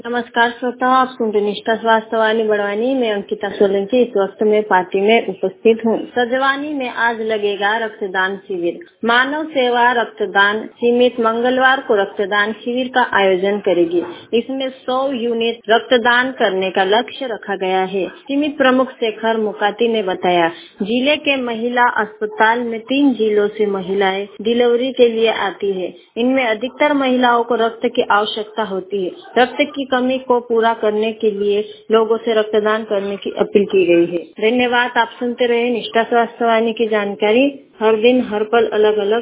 नमस्कार श्रोताओं, आप सुन रहे निष्ठा स्वास्थ्य वाणी बड़वानी में अंकिता सोलंकी। इस वक्त मैं पार्टी में उपस्थित हूँ। सजवानी में आज लगेगा रक्तदान शिविर। मानव सेवा रक्तदान सीमित मंगलवार को रक्तदान शिविर का आयोजन करेगी। इसमें 100 यूनिट रक्तदान करने का लक्ष्य रखा गया है। सीमित प्रमुख शेखर मुकाती ने बताया, जिले के महिला अस्पताल में 3 जिलों से महिलाएं डिलीवरी के लिए आती है। इनमें अधिकतर महिलाओं को रक्त की आवश्यकता होती है। रक्त की कमी को पूरा करने के लिए लोगों से रक्तदान करने की अपील की गई है। धन्यवाद। आप सुनते रहे निष्ठा स्वास्थ्य वाणी की जानकारी। हर दिन हर पल अलग अलग